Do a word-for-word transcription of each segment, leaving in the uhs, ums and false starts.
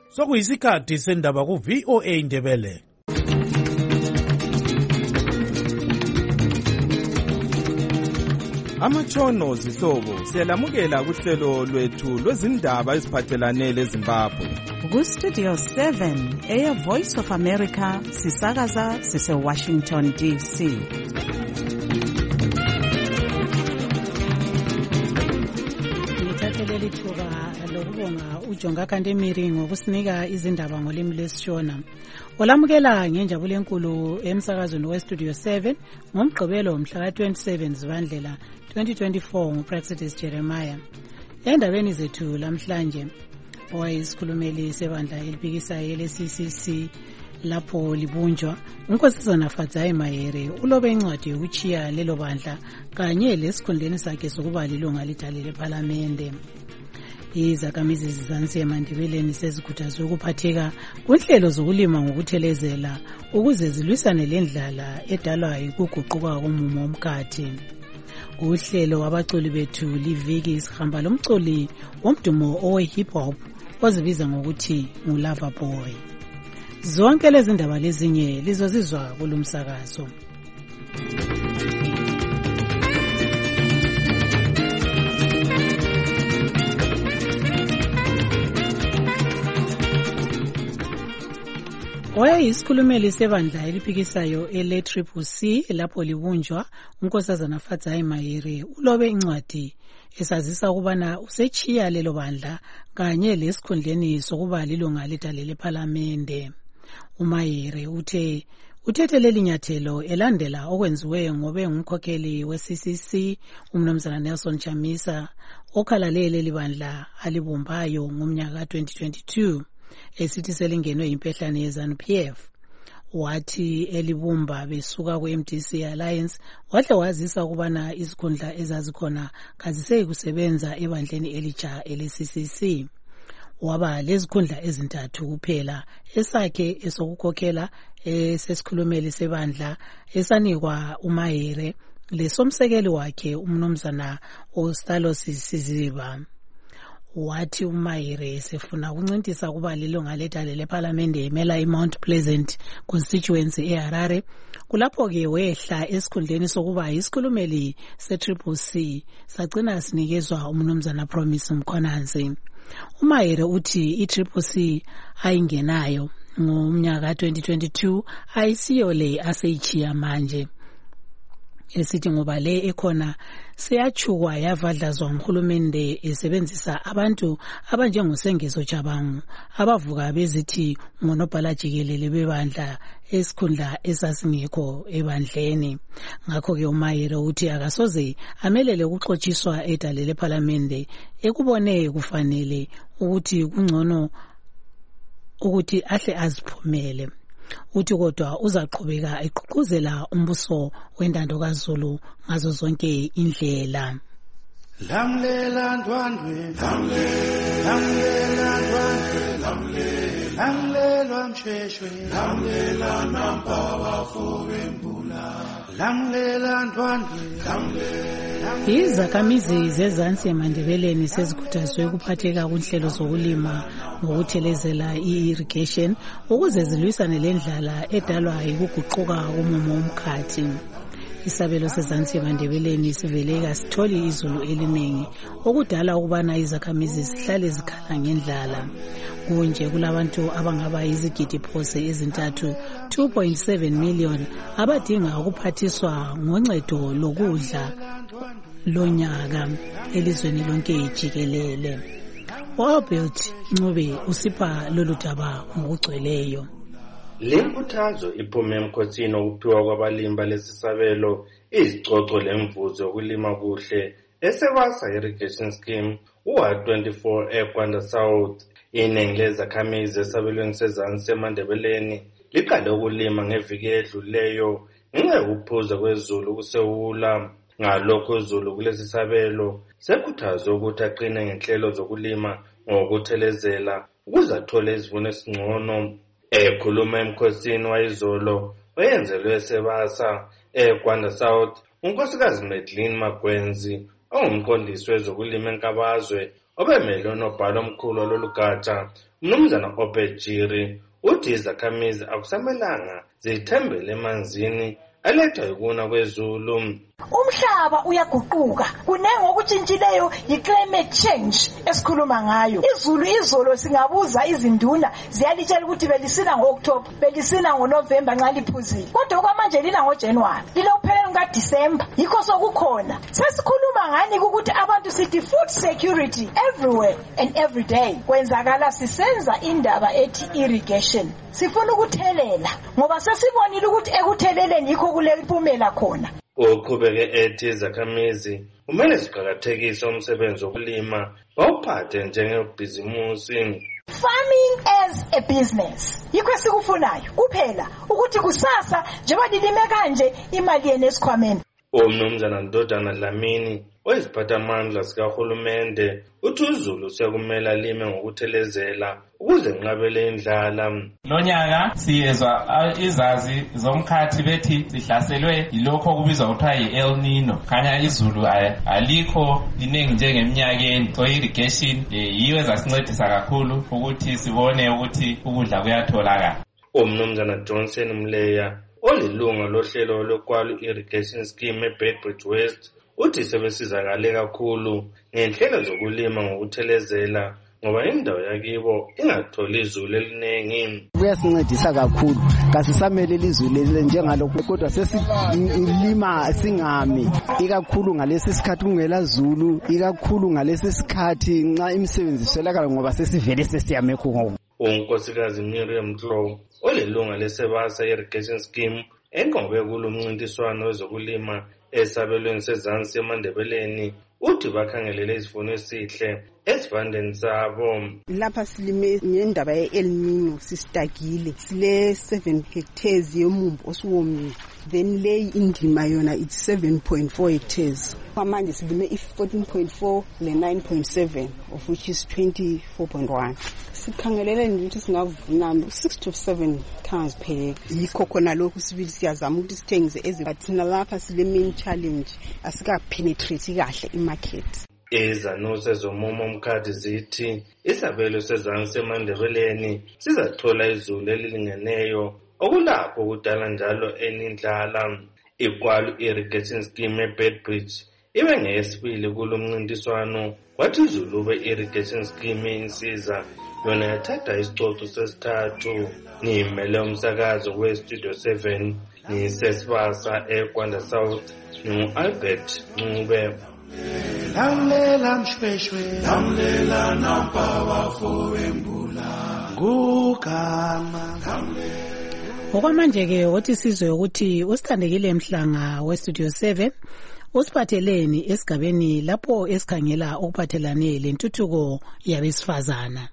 Sokuyisikhathi sendaba ku V O A Ndebele. Amatshono zihlobo siyalamukela kuhlelo lwethu lwezindaba eziphathelane leZimbabwe. Ku Studio seven eya Voice of America sisakaza sise Washington D C. Ngithatheleli thuba lokubonga uJonga Kandemiri ngokusinika izindaba ngolimi lesiShona. Olamukela ngenjabulo enkulu emsakazweni we Studio seven ngomgqibelo mhla twenty-seven Zibandlela twenty twenty-four nguPraxidis Jeremiah. Endabeni zethu lamhlanje owayisikhulumeli sebandla eliphikisayo le-C C C lapho libunjwa uNkosazana Fadzayi Mayere ulobe incwadi yokuchiya lelo bandla kanye lesikhundleni sakhe sokuba lilunga lidale lephalamende. Izakhamizi zizansi emandebeleni sezikhuthazwe ukuphatheka kunhlelo zokulima ngokuthelezela ukuze zilwisane lendlala edalwa yikuguquka komumo womkhathi. Uhlelo wabaculi bethu liviki isihamba lomculi womdumo owe hip hop ozibiza ngokuthi nguLava Boy. Zonke lezi ndaba lezinye lizozizwa kulumsakazo. Oyisikhulumeli sebandla eliphikisayo ele-Triple C lapho libunjwa uNkosazana Fadzayi Mayere ulobe incwadi esazisa ukubana usechiya lelo bandla kanye lesikhundleni sokuba lilunga lidale lephalamende. uMayere uthe uthethe leli nyathelo elandela okwenziwe ngobe ngumkhokheli we-C C C uMnumzana Nelson Chamisa okhalale leli bandla alibumbayo ngomnyaka twenty twenty-two. Esithi selingenwe impehlane yeZANU P F. Wathi elibumba besuka ku-M D C Alliance wahle wazisa ukubana izikhundla ezazikhona kaziseki kusebenza ebandleni elitsha ele-C C C. Waba lezikhundla ezintathu kuphela esakhe esokukhokhela esesikhulumeli sebandla esanikwa uMayere lesomsekeli wakhe uMnumzana uStalos Siziba. Wathi uMayere sefuna ukuncintisa kuba lilunga lidale lephalamende emela iMount Pleasant constituency eHarare kulapho ke wehla esikhundleni sokuba isikhulumeli se-Triple C sagcina sinikezwa uMnumzana Promise Mkhonanzi. uMayere uthi i-Triple C ayingenayo ngomnyaka twenty twenty-two ayisiyo le aseyichiya manje. Esithi ngoba le ekhona seyachukwa yavadlazwa nguhulumende esebenzisa abantu abanjengoSengezo Jabangu abavuka bezithi ngonobhala jikelele bebandla esikhundla esasingekho ebandleni. Ngakho ke uMayere uthi akasoze amelele ukuxotshiswa edale lephalamende ekubone kufanele ukuthi kungcono ukuthi ahle aziphumele. Uthi kodwa uzaqhubeka eqhuquzela umbuso wendando kaZulu ngazo zonke indlela. Lamlela ndwandwe lamlela ndwandwe lamlela msheshwe lamlela nampawa fowembula lamlela ndwandwe Izakhamizi zezansi emandebeleni sezikhuthazwe ukuphatheka kunhlelo zokulima ngokuthelezela i-irrigation ukuze zilwisane lendlala edalwa yikuguquka komumo womkhathi. Isabelo sezansi emandebeleni siveleka sitholi izulu eliningi okudala ukubana izakhamizi zihlale zikhala ngendlala. Kunje kulabantu abangaba izigidi phose ezintathu two point seven million abadinga ukuphathiswa ngoncedo lokudla lonyaka elizweni lonke jikelele. Wabelt Ncube usipha lolu daba ngokugcweleyo. Linkuthazo iphume emkhotsini okuphiwa kwabalimba lesisabelo izicoco lemvuzo yokulima kuhle esebasa irrigation scheme uwa twenty-four eKwanda South. Iningi lezakhamizi esabelweni sezansi emandebeleni liqale ukulima ngeviki edluleyo ngenxa yokuphuza kwezulu kusewula. Ngalokho uzulu kulesisabelo sekhuthazwe ukuthi aqine ngenhlelo zokulima ngokuthelezela ukuze athole isivuno esingcono. Ekhuluma emkhosini wayizolo oyenzelwe esebasa eKwanda South, unkosikazi Medlin Magwenzi ongumqondisi wezokulima eNkabazwe obemele unobhala omkhulu walolugatsha umnumzana Obejiri uthi izakhamizi akusamelanga zithembele emanzini alethwa yikuna kwezulu. Umhlaba uyaguquka, kunenge okutshintshileyo yi-climate change esikhuluma ngayo. Izulu izolo singabuza izinduna ziyalitshela ukuthi belisina ngo-October, belisina ngo-November nxa liphuzile. Kodwa okwamanje lina ngo-January, lilokupheleni kuka-December, yikho sokukhona. Sesikhuluma ngani ukuthi abantu sithi food security everywhere and every day. Kwenzakala sisenza indaba ethi irrigation. Sifuna ukuthelela, ngoba sesibonile ukuthi ekutheleleni yikho kulepumela khona. Uqhubeke ethi izakhamizi kumele ziqakathekise umsebenzi wokulima bawuphathe njengebhizimusi. Farming as a business yikho esikufunayo kuphela ukuthi kusasa njengoba lilime kanje imali yenu esikhwameni. Umnumzana Ndodana Dlamini oyisiphathamandla sikahulumende uthi uZulu siyakumela lime ngokuthelezela ukuze nqabele indlala. Lonyaka siyezwa izazi zomkhathi bethi sihlaselwe yilokho okubizwa kuthiwa yi-El Nino. Khanya izulu alikho liningi njengeminyakeni. So irrigation yiyo ezasincedisa kakhulu ukuthi sibone ukuthi ukudla kuyatholakala. Umnumzana Johnson Mleya olilunga lohlelo lokwalu irrigation scheme eBedbridge West uthi sebesizakale kakhulu ngenhlelo zokulima ngokuthelezela ngoba indawo yakibo ingatholi izulu eliningi. Kuyasincedisa kakhulu, kasisamele izulu njengalokho kodwa sesilima singami ikakhulu ngalesi sikhathi kungela zulu, ikakhulu ngalesi sikhathi nxa imisebenzi iswelakala ngoba sesivele sesiyamekho ngoba. Unkosikazi Miriam Tlo olilunga lesebasa irrigation scheme enqobe kulomncintiswano wezokulima esabelweni sezansi eMandebeleni uthi bakhangelele isivuno esihle esivandeni sabo. Lapha silime ngendaba ye-El Nino sistagile sile seven hectares yomumbu osuwomile, then lay indima yona it's seven point four hectares. Manje silime i-fourteen point four le nine point seven of which is twenty-four point one. Sikhangelele ukuthi singavuna six to seven tons per acre. Yikho khona lokhu sibili siyazama ukuthi sithengise ezibathina lapha sile main challenge asika penetrate kahle imarket. Izanuse zomumo omkhathi zithi isabelo sezansi eMandebeleni sizathola izulu elilingeneyo okulapho kudala njalo enindlala. Ikwalu irrigation scheme eBedbridge ibe ngeyesibili kulomncintiswano wathi izulu be-irrigation scheme insiza yona yathatha isicoco sesithathu. Ngimele umsakazo we-Studio seven ngisesibasa eGwanda South ngu-Albert Ncube. Lamlela mshweshwe lamlela nampawa fowembula ngugama. Okwamanje-ke wothi sizwe ukuthi usithandekile Mhlanga we-Studio seven usiphatheleni esigabeni lapho esikhangela okuphathelane lentuthuko yabesifazana.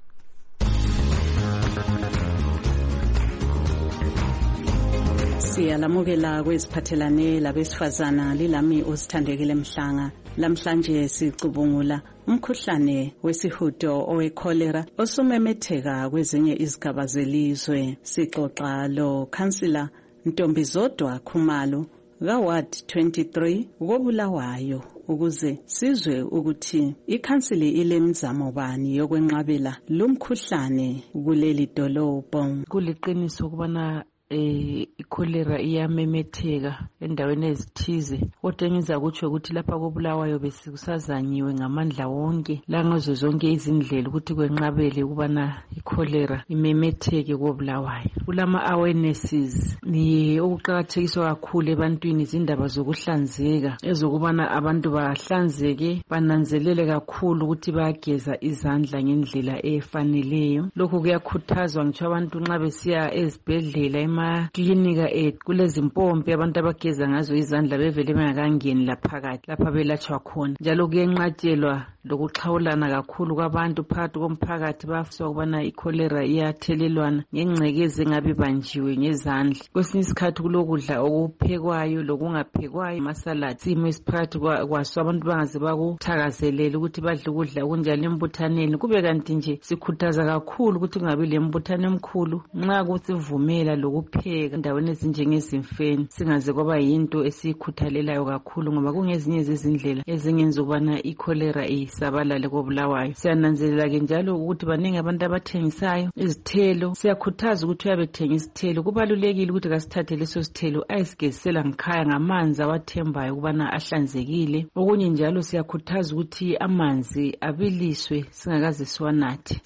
Siyalamukela kweziphathelane labesifazana lilami usithandekile Mhlanga. Lamhlanje sicubungula umkhuhlane wesihudo owecholera osumemetheka kwezinye izigaba zelizwe. Sixoxa lo Councillor Ntombizodwa Khumalo kaWard twenty-three koBulawayo ukuze sizwe ukuthi ikhansili ilemizamo bani yokwenqabela lumkhuhlane kuleli dolobho. Kuliqiniso ukubana eh ikholera iyamemetheka endaweni ezithize kodwa ngiza kutsho ukuthi lapha koBulawayo besikusazanyiwe ngamandla wonke langazo zonke izindlela ukuthi kwenqabele ukubana ikholera imemetheke koBulawayo. Kulama awarenesses ni okuqhakathekiswa kakhulu ebantwini izindaba zokuhlanzeka ezokubana abantu bahlanzeke bananzelele kakhulu ukuthi bayageza izandla ngendlela efaneleyo. Lokho kuyakhuthazwa ngitsho abantu nxa besiya ezibhedlela emaklinika ethu kulezimpompi abantu abageza ngazo izandla bevele bengakangeni laphakathi lapha belatshwa khona. Njalo kuyenqatshelwa lokuxhawulana kakhulu kwabantu phakathi komphakathi bafiswa ukubana ikholera iyathelelwana ngengcekeza engabe banjiwe ngezandla. Kwesinye isikhathi kulokudla okuphekwayo lokungaphekwayo, amasalad, simo esiphakathi kwaso abantu bangaze bakuthakazelele ukuthi badle ukudla okunjalo embuthaneni. Kube kanti nje sikhuthaza kakhulu ukuthi kungabi lembuthano emkhulu nxa kusivumela lokupheka endaweni ezinjengezimfeni, singaze kwaba yinto esiyikhuthalelayo kakhulu, ngoba kungezinye zezindlela ezingenza ukubana ikholera isabalale koBulawayo. Siyananzelela ke njalo ukuthi baningi abantu abathengisayo izithelo. Siyakhuthaza ukuthi uyabe ethenga isithelo, kubalulekile ukuthi kasithathe leso sithelo ayisigezisela ngekhaya ngamanzi awathembayo ukubana ahlanzekile. Okunye njalo siyakhuthaza ukuthi amanzi abiliswe singakaze siwanathe.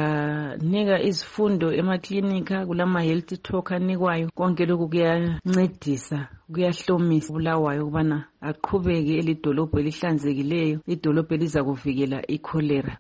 Siyanika izifundo emaklinika, kulama health talk anikwayo. Konke lokhu kuyancedisa, kuyahlomisa uBulawayo ukubana aqhubeke elidolobho elihlanzekileyo, idolobho eliza kuvikela ikholera.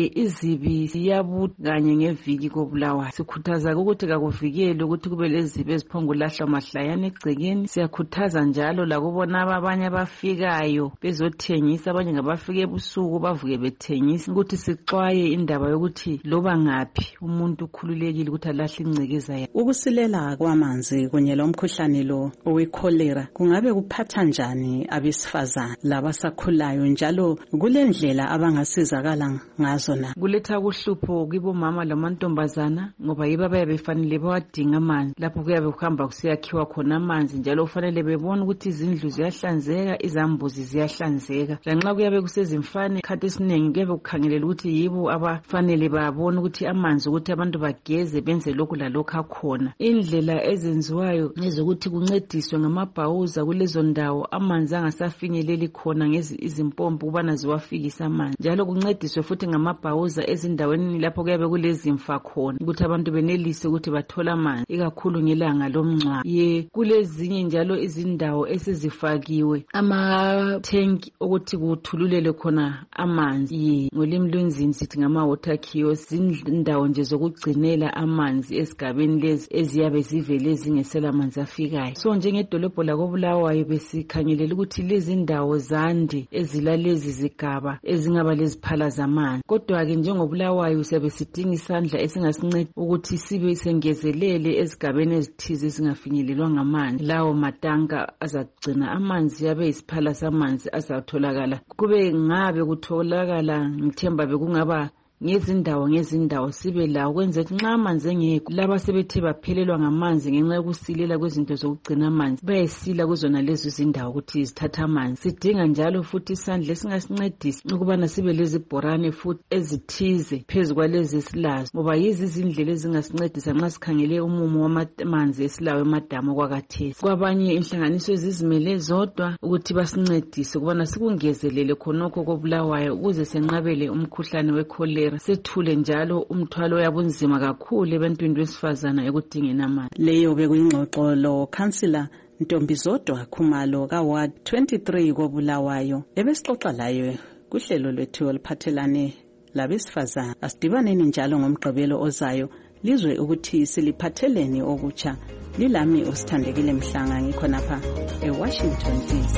Izibi siyabuthi kanye ngeviki koBulawayo. Sikhuthaza ukuthi kakuvikele ukuthi kube lezibi eziphongulahlwa mahlayana egcekeni. Siyakhuthaza njalo lakubona abanye abafikayo bezothengisa, abanye ngabafika ebusuku bavuke bethengisa, ukuthi sixwaye indaba yokuthi loba ngaphi umuntu ukhululekile ukuthi alahle ingcekeza yakhe. Ukusilela kwamanzi kunye lomkhuhlane lo owekholera kungabe kuphatha njani abesifazana labasakhulayo, njalo kulendlela abangasizakala ngazo na? Kuletha kuhlupho kibomama lamantombazana ngoba yibo abayabe befanele bawadinga amanzi. Lapho kuyabe kuhamba kusiyakhiwa khona amanzi, njalo kufanele bebone ukuthi izindlu ziyahlanzeka, izambuzi ziyahlanzeka. Lanxa kuyabe kusezimfane, khathi esiningi kuyabe kukhangelela ukuthi yibo abafanele babone ukuthi amanzi ukuthi abantu bageze benze lokhu lalokhu akhona. Indlela ezenziwayo ezokuthi kuncediswe ngamabhawuza kulezo ndawo amanzi angasafinyeleli khona ngezi izimpompi ukubana ziwafikise amanzi, njalo kuncediswe futhi ngamabhawuza ezindaweni lapho kuyabe kulezimfa khona ukuthi abantu benelise ukuthi bathole amanzi, ikakhulu ngelanga lomngcwabo. Ye kulezinye njalo izindawo esizifakiwe amathenki ukuthi kuthululele khona amanzi. Ye ngolimi lwenzini sithi ngama water kiosks, indawo nje zokugcinela amanzi esigabeni lezi eziyabe zivele zingesela amanzi afikayo. So njengedolobho lakoBulawayo besikhangelela ukuthi lezi ndawo zande ezilalezi zigaba ezingaba leziphala zamanzi. Kodwa ke njengoBulawayo siyabe sidinga isandla esingasinceda ukuthi sibe sengezelele ezigabeni ezithize ezingafinyelelwa ngamanzi. Lawo matanka azagcina amanzi yabe isiphala samanzi azatholakala. Kube ngabe kutholakala ngithemba bekungaba ngezindawo ngezindawo sibe la ukwenza ukuthi nxa amanzi engekho, laba sebethe baphelelwa ngamanzi ngenxa yokusilela kwezinto zokugcina amanzi bayesila kuzona lezo zindawo ukuthi zithatha amanzi. Sidinga njalo futhi isandla esingasincedisa ukubana sibe lezibhorane futhi ezithize phezu kwalezi esilazo, ngoba yizi izindlela ezingasincedisa nxa sikhangele umumo wamanzi esilawo emadamu kwakathesi. Kwabanye inhlanganiso ezizimele zodwa ukuthi basincedise ukubana sikungezelele khonokho koBulawayo ukuze senqabele umkhuhlane wekholera, sethule njalo umthwalo yabunzima kakhulu ebantwini besifazana ekudingeni amanzi. Leyo bekuyingxoxo lo Councillor Ntombizodwa Khumalo ka Ward twenty-three koBulawayo ebesixoxa layo kuhlelo lwethu oluphathelane labesifazana. Asidibaneni njalo ngomgqibelo ozayo lizwe ukuthi siliphatheleni okutsha. Lilami osithandekile Mhlanga ngikhonapha eWashington D C.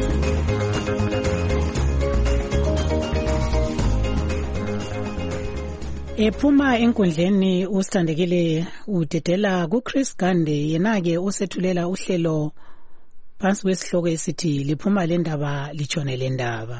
Ephuma enkundleni usithandekile udedela kuChris Gande, yena-ke usethulela uhlelo phansi kwesihloko esithi liphuma le ndaba litshone le ndaba.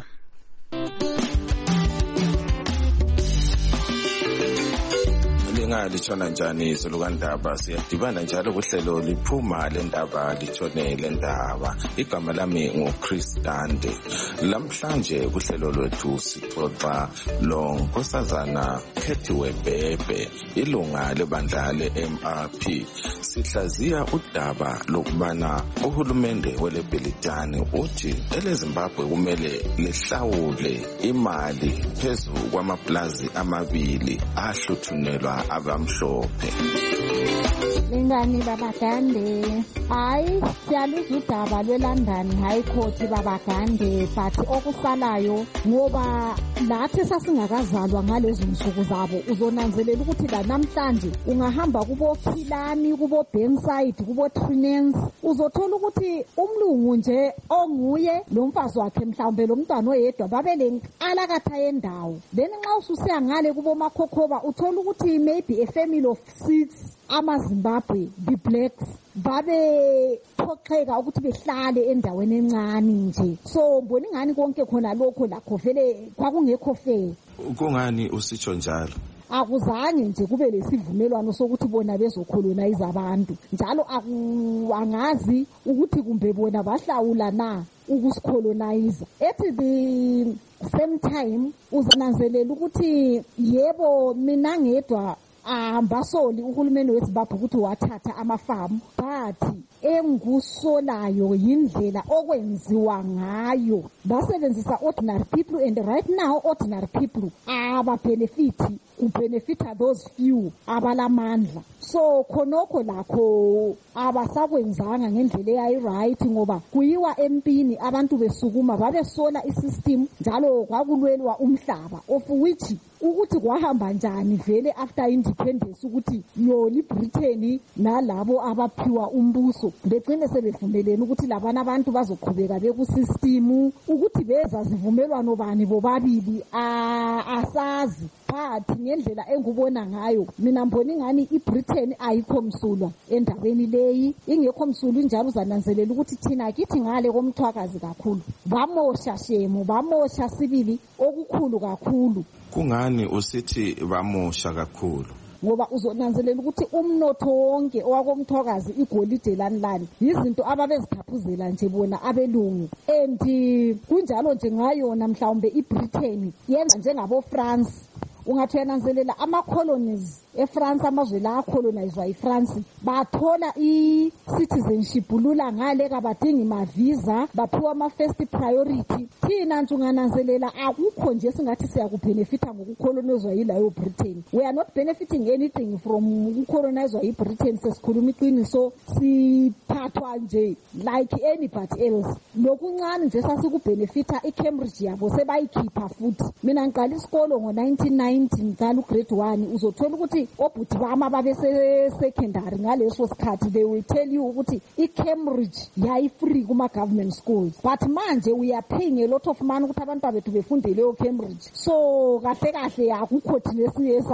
Litshona njani izulu kandaba, siyadibana njalo kuhlelo liphuma le ndaba litshone le ndaba. Igama lami nguChris Gande. Lamhlanje kuhlelo lwethu sixoxa lo Nkosazana Khethiwe Bhebhe, ilunga lebandla le-M R P. Sihlaziya udaba lokubana uhulumende weleBhelitani uthi eleZimbabwe kumele lihlawule imali phezu kwamaplazi amabili ahluthunelwa abamhlophe. Lingani Baba Gande, hayi siyaluza udaba lweLondon High Court Baba Gande, but okusalayo ngoba lathi sasingakazalwa ngalezo nsuku zabo uzonanzelela ukuthi la namhlanje ungahamba kubo Khilani, kubo Bankside, kubo Trinens, uzothola ukuthi umlungu nje onguye lo mfazi wakhe mhlawumbe lo mntwana oyedwa babele alakatha yendawo. Then nxa ususiya ngale kubo Makhokhoba uthola ukuthi maybe maybe a family of six ama-Zimbabwe be-blacks babe phoxeka ukuthi behlale endaweni encane nje. So mbona ingani konke khona lokho lakho vele kwakungekho fair. Kungani usitsho njalo? Akuzange nje kube lesivumelwano sokuthi bona bezocolonize abantu, njalo angazi ukuthi kumbe bona bahlawula na ukusicolonize. At the same time uzananzelela ukuthi yebo mina ngedwa ambasoli uhulumeni weZimbabwe ukuthi wathatha amafamu, but engusolayo yindlela okwenziwa ngayo. Basebenzisa ordinary people, and right now ordinary people aba benefit kubenefita those few abalamandla. So khonokho lakho abasakwenzanga ngendlela eyayi right, ngoba kuyiwa empini abantu besukuma babesola isystem njalo kwakulwelwa umhlaba, of which ukuthi kwahamba njani vele after independence ukuthi yoli Britain nalabo abaphiwa umbuso begcine sebevumelene ukuthi labana abantu bazoqhubeka bekusystem, ukuthi beza zivumelwano bani bobabili asazi. But ngendlela engubona ngayo mina mbona ingani iBritain ayikho msulwa endaweni leyi, ingekho msulwa njalo uzananzelela ukuthi thina kithi ngale komthwakazi kakhulu bamosha shemu, bamosha sibili okukhulu kakhulu. Kungani usithi bamosha kakhulu? Ngoba uzonanzelela ukuthi umnotho wonke owakomthwakazi igolide lani lani izinto ababezikhaphuzela nje bona abelungu, and kunjalo nje ngayona mhlawumbe iBritain yenza njengabo France. Ungathi yananzelela ama-colonies eFrance, amazwe la acolonizwa iFrance bathola i-citizenship lula ngale kabadingi ma-visa, baphiwa ama-first priority. Thina nje ungananzelela akukho nje singathi siyakubenefita ngokucolonizwa yilayo Britain. We are not benefiting anything from ukucolonizwa yiBritain. Sesikhuluma iqiniso, siphathwa nje like anybody else. Lokuncane nje sasikubenefita iCambridge yabo sebayikhipha futhi. Mina ngiqala isikolo ngo-nineteen ninety ngicala ugrade one, uzothola ukuthi obhuti bama babese secondary ngaleso sikhathi they will tell you ukuthi iCambridge yayi free kuma government schools, but manje we are paying a lot of money ukuthi abantu bethu befunde leyo Cambridge. So kahle kahle akukho thina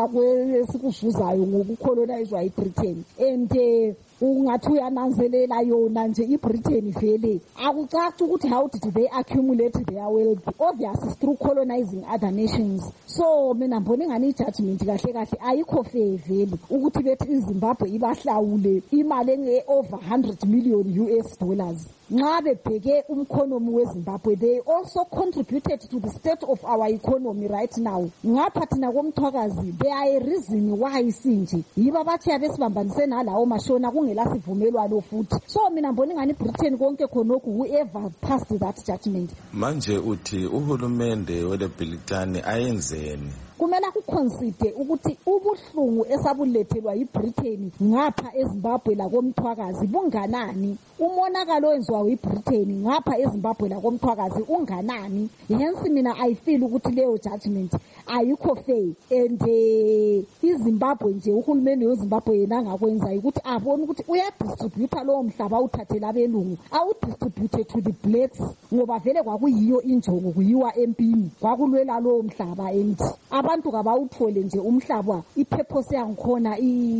esikuzuzayo ngokucolonizwa iBritain, and uh, ungathi uyananzelela yona nje iBritain vele akucaci ukuthi how did they accumulate their wealth. Obviously through colonizing other nations. So mina mbona ngani ijudgment kahle kahle ayikho fair vele ukuthi bethi iZimbabwe ibahlawule imali enge over one hundred million U S dollars. Nxa bebheke umkhonomi weZimbabwe, they also contributed to the state of our economy right now. Ngapha thina komthwakazi there are a reason why sinje yiba bathi abesibambanise nalawo mashona kungela sivumelwano futhi. So mina mbona ngani Britain konke khonokho whoever passed that judgment. Manje uthi uhulumende weBritani ayenzeni? Kumela kuconsider ukuthi ubuhlungu esabulethelwa yiBritain ngapha eZimbabwe la komthwakazi bunganani, umonakalo owenziwa yiBritain ngapha eZimbabwe la komthwakazi unganani. Hence mina I feel ukuthi leyo judgment ayikho fair, and uh, iZimbabwe nje uhulumeni weZimbabwe yena ngakwenza ukuthi abone ukuthi uyadistribute lowo mhlaba uthathela abelungu awudistribute to the blacks, ngoba vele kwakuyiyo injongo kuyiwa empini kwakulwela lowo mhlaba, and abantu kabawuthole nje umhlaba ipurpose yangikhona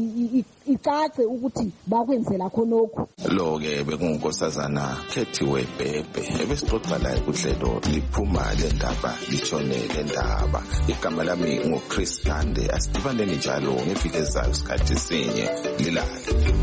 icace ukuthi bakwenzela khonokho. Lo ke bekungunkosazana Khethiwe Bhebhe ebesixoxa laye kuhlelo liphuma le ndaba litshone le ndaba. Igama lami nguChris Tande, asidibaneni njalo ngeviki ezayo isikhathi sinye lilale.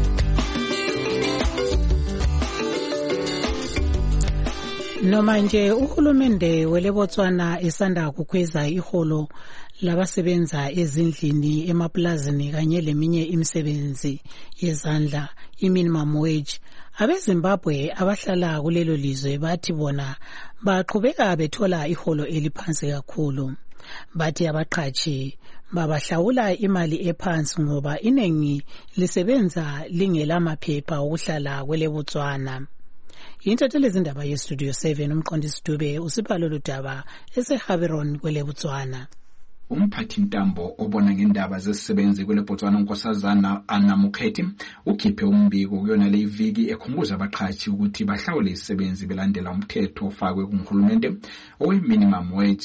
Noma nje uhulumende welebotswana esanda kukhweza iholo labasebenza ezindlini emaplazini kanye leminye imisebenzi yezandla i-minimum wage, abeZimbabwe abahlala kulelo lizwe bathi bona baqhubeka bethola iholo eliphansi kakhulu. Bathi abaqhatshi babahlawula imali ephansi ngoba inengi lisebenza lingelamaphepha okuhlala kwelebotswana. Yintatheli zindaba yestudio seven umqondisi Dube usipha lolu daba eseHaberon kwelebotswana. Umphathi ntambo obona ngendaba zesisebenzi kwelebotswana unkosazana Anna Mukhethi ukhiphe umbiko kuyona le iviki ekhumbuza abaqhatshi ukuthi bahlawule isisebenzi belandela umthetho ofakwe kuhulumende owe minimum wage.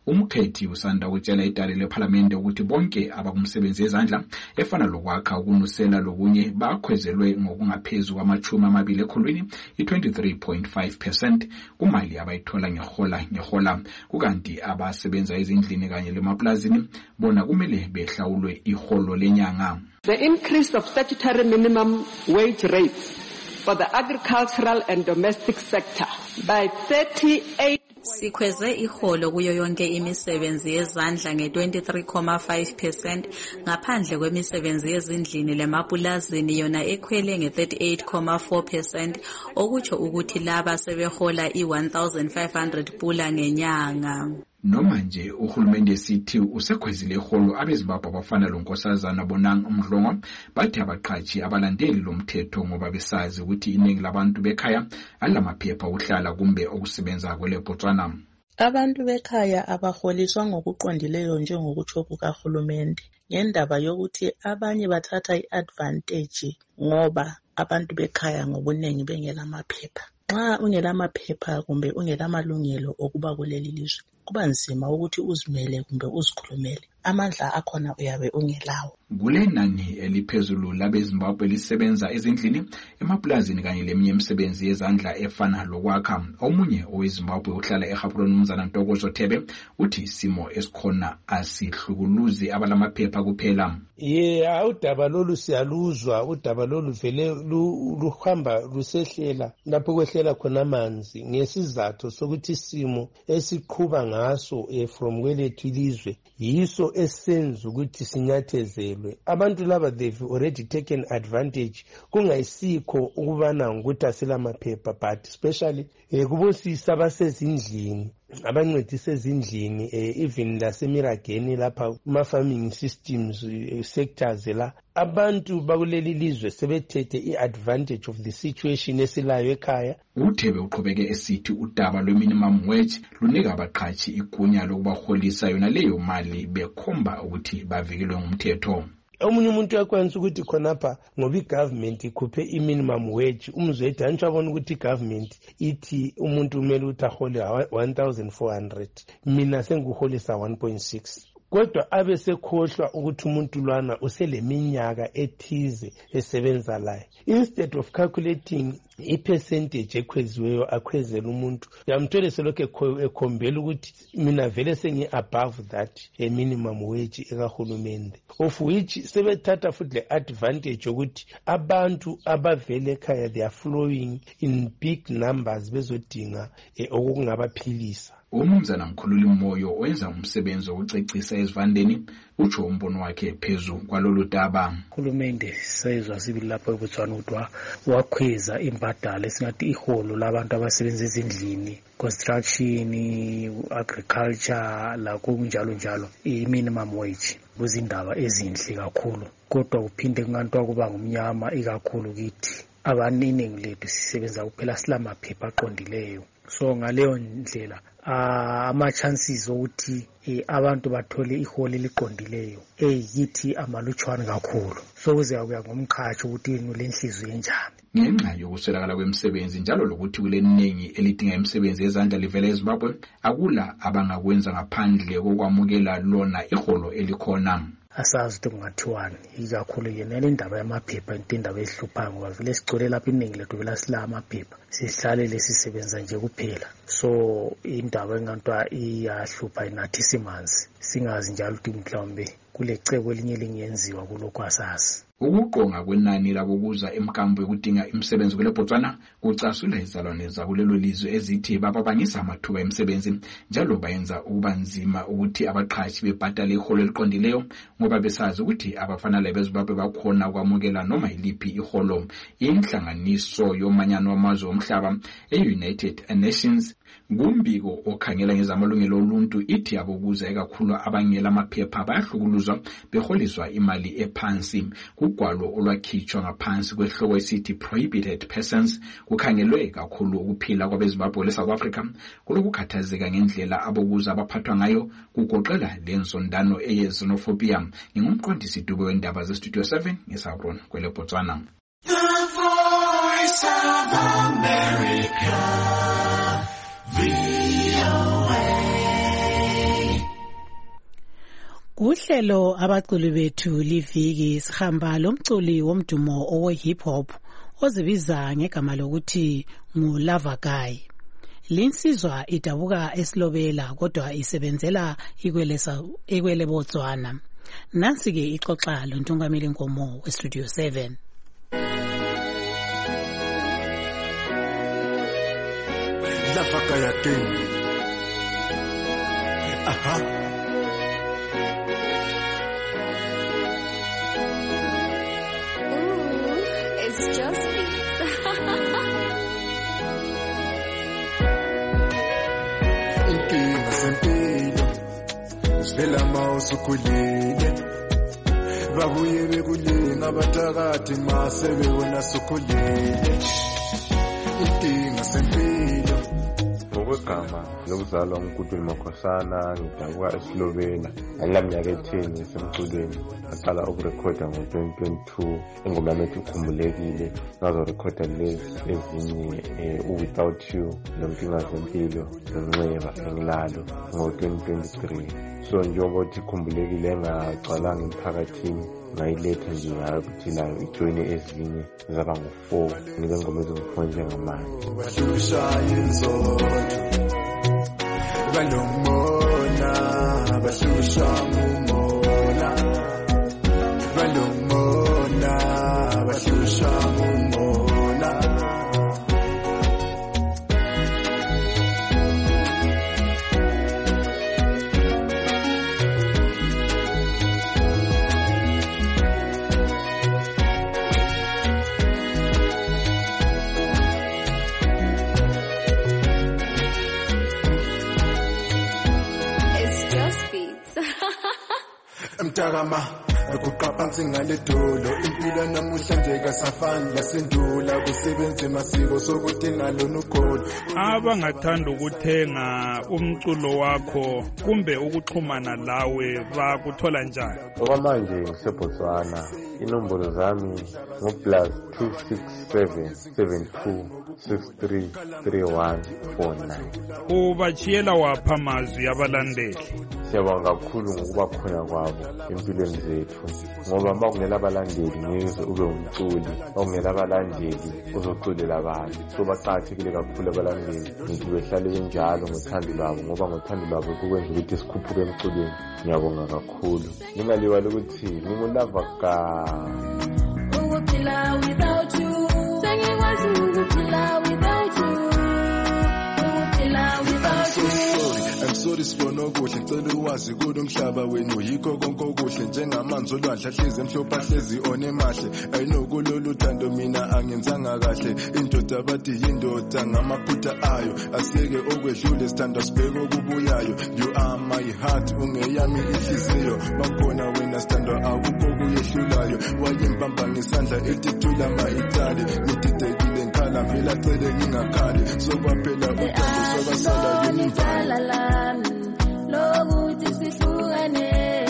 Umkhethi usanda ukutshela idale lephalamende ukuthi bonke abakumsebenzi yezandla efana lokwakha, ukunusela lokunye bakhwezelwe ngokungaphezulu kwamachumi amabili ekhulwini i-twenty-three point five percent kumali abayithola ngehola ngehola, kukanti abasebenza ezindlini kanye lemaplazini bona kumele behlawulwe iholo lenyanga. The increase of statutory minimum wage rates for the agricultural and domestic sector by thirty-eight. Sikhweze iholo kuyo yonke imisebenzi yezandla nge-twenty-three point five percent ngaphandle kwemisebenzi yezindlini lemapulazini yona ekhwele nge-thirty-eight point four percent okutsho ukuthi laba sebehola i-one thousand five hundred pula ngenyanga. Noma nje uhulumende sithi usekhwezile iholo abezimbabwe abafana lonkosazana Bonang Mdlongwa bathi abaqhatshi abalandeli lomthetho ngoba besazi ukuthi iningi labantu bekhaya alamaphepha uhlala kumbe okusebenza kwele Botswana. Abantu bekhaya abaholiswa ngokuqondileyo njengokutsho kukahulumende ngendaba yokuthi abanye bathatha i-advantage ngoba abantu bekhaya ngobunengi bengelamaphepha. Nxa ungelamaphepha kumbe ungelamalungelo okuba kuleli lizwe kuba nzima ukuthi uzimele kumbe uzikhulumele, amandla akhona uyabe ungelawo. Kule nani eliphezulu labezimbabwe lisebenza ezindlini, emaplazini kanye leminye imisebenzi yezandla efana lokwakha. Omunye owezimbabwe uhlala eGaborone uMnumzana Ntokozo Thebe uthi isimo esikhona asihlukuluzi abalamaphepha kuphela. Yeah, udaba lolu siyaluzwa, udaba lolu vele luhamba lusehlela lapho kwehlela khona amanzi ngesizathu sokuthi isimo esiqhuba ngaso from kwelethu ilizwe yiso esenza ukuthi sinyathezelwe. Abantu laba they've already taken advantage kungayisikho ukubana ukuthi asilamaphepha, but especially eh, kubosisa abasezindlini abancedisa ezindlini eh, even lasemirageni lapha kuma-farming systems eh, sectors la abantu bakuleli lizwe sebethethe i-advantage of the situation esilayo ekhaya. uThebe uqhubeke esithi udaba lwe-minimum wage lunika abaqhatshi igunya lokubaholisa yona leyo mali bekhomba ukuthi bavikelwe ngumthetho. Omunye umuntu yakwanisa ukuthi khonapha ngoba i-government ikhuphe i-minimum wage umzwethu antsho abona ukuthi i-government ithi umuntu umele ukuthi ahole one thousand four hundred, mina senguholisa one point six. Kodwa abe sekhohlwa ukuthi umuntu lwana useleminyaka ethize esebenza layo. Instead of calculating i-percentage ekhweziweyo akhwezela umuntu, yamthole selokhu ekhombela ukuthi mina vele sengi-above that a minimum wage ekahulumende, of which sebethatha futhi le-advantage yokuthi abantu abavele ekhaya they are flowing in big numbers bezodinga eh, okungabaphilisa. Umnumzana Mkhululi Moyo owenza umsebenzi wokucecisa ezivandeni utsho umbono wakhe phezu kwalolu daba. Uhulumende sezwa sibili lapho eBotswana udwa wakhweza imbadalo esingathi iholo labantu abasebenza ezindlini, construction, agriculture la kunjalo njalo, i-minimum wage kuzindaba ezinhle kakhulu, kodwa kuphinde kunganto kuba ngumnyama ikakhulu kithi abaningi lethu sisebenza kuphela silamaphepha aqondileyo. So ngaleyo ndlela ama chances ukuthi abantu bathole iholo eliqondileyo eyithi amalutshwana kakhulu. So kuze kuya ngomkhathi ukuthi yini lenhliziyo enjani. Ngenxa yokuswelakala kwemisebenzi njalo lokuthi kuleningi elidinga imisebenzi yezandla livela eZimbabwe, akula abangakwenza ngaphandle kokwamukela lona iholo elikhona. Asazi ukuthi kungathiwani ikakhulu yena le ndaba yamaphepha into indaba ehluphayo ngoba vele sigcwele lapha iningi lethu vela sila amaphepha sihlalele sisebenza nje kuphela. So indaba engantwa iyahlupha nathi simanzi singazi njalo ukuthi mhlawumbe kule cebo elinye lingenziwa kulokho asazi. Ukuqonga kwenani labokuza emkambo yokudinga imisebenzi kule Botswana kucasula izalwane zakulelo lizwe ezithi bababangisa amathuba emisebenzi njalo bayenza ukuba nzima ukuthi abaqhashi bebhadale iholo eliqondileyo ngoba besazi ukuthi abafana lebeZimbabwe bakhona ukwamukela noma iliphi iholo. Inhlanganiso yomanyano wamazwe omhlaba e-United Nations ngumbiko okhangela ngezamalungelo oluntu ithi abokuza ekakhulu abangela amaphepha bayahlukuluzwa beholiswa imali ephansi. Kugwalo olwakhitshwa ngaphansi kwehloko esithi prohibited persons kukhangelwe kakhulu ukuphila kwabeZimbabwe leSouth Africa kulokukhathazeka ngendlela abokuza abaphathwa ngayo kugoqela lensondano eye-xenophobia. Ngingumqondisi Dube wendaba ze-Studio seven ngeSabrona kwele Botswana. The Voice of America, V O A. Kuhlelo abaculi bethu liviki sihamba lomculi womdumo owe hip hop ozibiza ngegama lokuthi nguLava Guy. Linsizwa idabuka eSlobela kodwa isebenzela ikwelesa ikwele Botswana. Nansi ke ixoxa loNtungameli Nkomo we Studio seven. Lava Guy again. Aha. It's just inkinga zempilo sivela mawusukhulile babuye bekulinga abathakathi mase bewena sukhulile inkinga zempilo. Ngokwegama lokuzalwa nguNkutuli Makhosana ngidabuka eSlobela ngilamnyaka etheni ngisemculweni ngaqala ukurekhoda ngo-twenty twenty-two ingoma yami ethi Ukhumbulekile ngazorekhoda lezi ezinye u-Without You Lenkinga Zempilo noNceba Engilalo ngo-twenty twenty-three. So njengoba uthi Ukhumbulekile engagcwalanga emphakathini ngayiletha nje ngayo ukuthi nayo ijoyine ezinye zaba ngo-four ngibe ngoma ezingu-four njengamanje. Bashushaya inzondo balomona bashusha ngumona balomona bashusha ngumona. Mtakama ukuqaphansi ngaledolo impilo namuhla kasafani lasendula kusebenza masiko sokudinga lona ukholo. Abangathanda ukuthenga umculo wakho kumbe ukuxhumana lawe bakuthola njani? Okwamanje ngiseBotswana inombolo zami ngo plus two six seven seven two six three three one four nine. Ubachiyela wapha amazwi abalandeli? Siyabonga kakhulu ngokuba khona kwabo empilweni zethu ngoba bakungela abalandeli ngeke ube umculi bakungela abalandeli uzoculela abantu. So baqhathekile kakhulu abalandeli ngithi behlale benjalo ngothando lwabo ngoba ngothando lwabo kukwenza ukuthi sikhuphuke emculweni. Ngiyabonga kakhulu ngingaliwa ukuthi ngingulava Guy. Ukuphila without you sengikwazi ukuphila without you ukuphila without you. I'm sorry sibona okuhle ngicela uwazi kulomhlaba wenu yikho konke okuhle njengamanzi olwandle ahlezi emhlophe ahlezi onemahle ayinokulolu thando mina angenzanga kahle indoda bathi yindoda ngamaphutha ayo asiyeke okwedlule sithanda sibheke okubuyayo. You are my heart ungeyami inhliziyo bakhona wena sithandwa akukho kuyehlulayo wayembamba ngesandla etithula mahitali ngididekile ngikhala phela cele ngingakhali sokwaphela uthando sokasala yunivali lokuthi sihlukane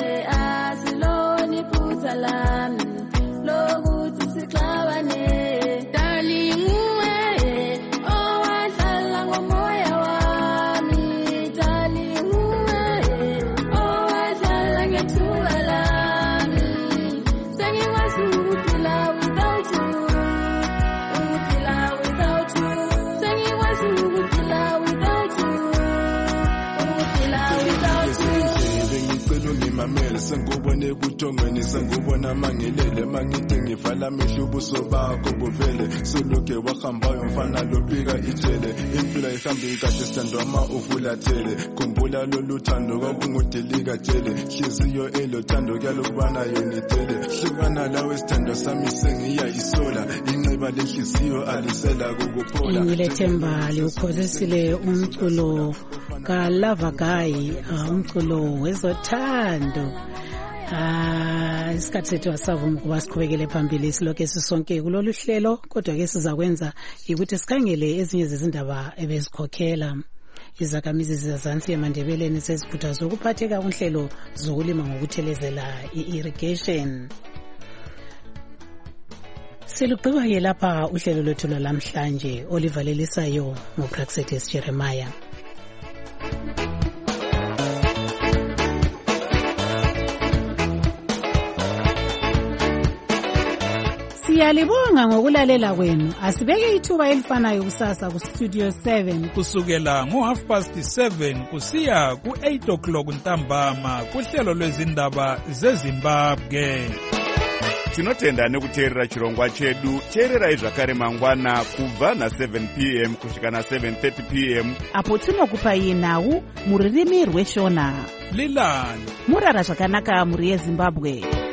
asiloni phutha lami lokuthi sixabane darling uwe owadlala ngomoya wami darling uwe owadlala ngethuba lami sengikwazi ukuphila without you ukuphila without you sengikwazi ukuphila without you. Ngimamele sengubone buthongweni sengubona mangelele mangithi ngivala amehlo ubuso bakho buvele solokhe wahambayo mfana lobika ijele impilo ihambe kahle sithandwa ma uvulathele khumbula lolu thando kwakungudilika jele hliziyo elothando kyalokubana yonitele hlukana lawe sithando sami sengiya isola inxeba lenhliziyo alisela kukuphola. Ngilethemba liwukholisile umculo kaLava Guy umculo wezothando. Ah isikhathi sethu asavuma ukuba siqhubekele phambili silokho sisonke kulolu hlelo kodwa ke sizakwenza ukuthi sikhangele ezinye zezindaba ebezikhokhela izakhamizi zezansi eMandebeleni sezikhuthaza ukuphatheka kunhlelo zokulima ngokuthelezela i-irrigation. Siluqhubeka ke lapha uhlelo lwethu lwalamhlanje olivalelisayo ngoPraxetis Jeremiah. Siyalibonga ngokulalela kwenu. Asibeke ithuba elifanayo kusasa ku Studio seven kusukela ngo half past seven kusiya ku eight o'clock ntambama kuhlelo lwezindaba zeZimbabwe. Tinotenda nekuteerera chirongwa chedu. Teererai zvakare mangwana kubva na seven p m kusvika na seven thirty p m apo tinokupai nhau mururimi rweshona. Lilani murara zvakanaka muri yeZimbabwe.